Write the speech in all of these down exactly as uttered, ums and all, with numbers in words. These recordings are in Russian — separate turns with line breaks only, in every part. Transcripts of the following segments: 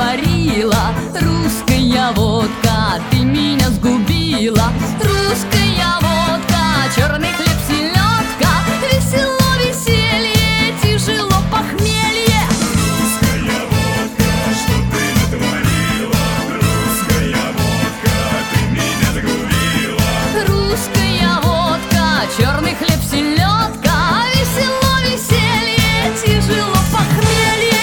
натворила. Русская водка, ты меня сгубила. Русская водка, черный хлеб, селедка. Весело веселье, тяжело похмелье.
Русская водка, что ты натворила? Русская водка, ты меня сгубила.
Русская водка, черный хлеб, селедка. Весело веселье, тяжело похмелье.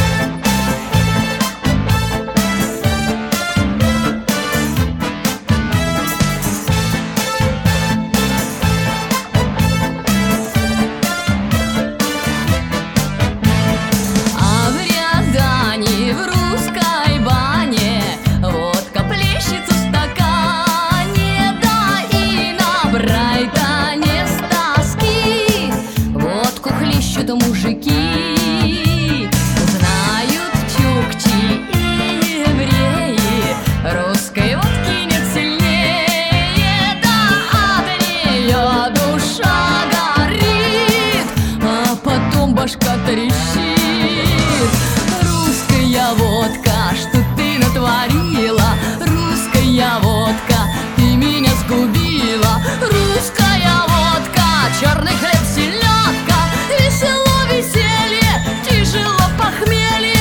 А в Рязани, в русской бане, водка плещет в стакане. Да и на Брайтоне с тоски водку хлещут мужики. Знают чукчи и евреи, русской водки нет сильнее. Да от нее душа горит, а потом башка трещит. Русская водка, что ты натворила? Русская водка, ты меня сгубила. Русская водка, черный хлеб, селедка. Весело веселье, тяжело похмелье.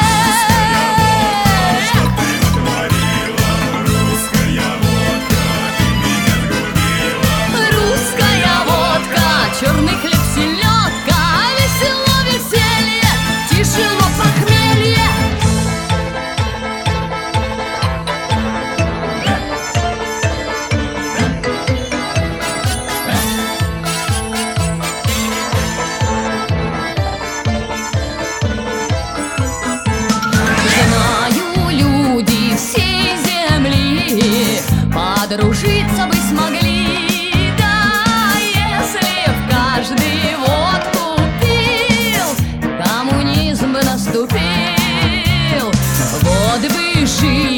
Что ты натворила? Русская водка, ты меня сгубила.
Русская водка, черный хлеб, селедка. Весело веселье, тяжело похмелье. Знаю, люди всей земли подружиться бы смогли. Да, если б каждый водку пил, коммунизм бы наступил. Вот бы жить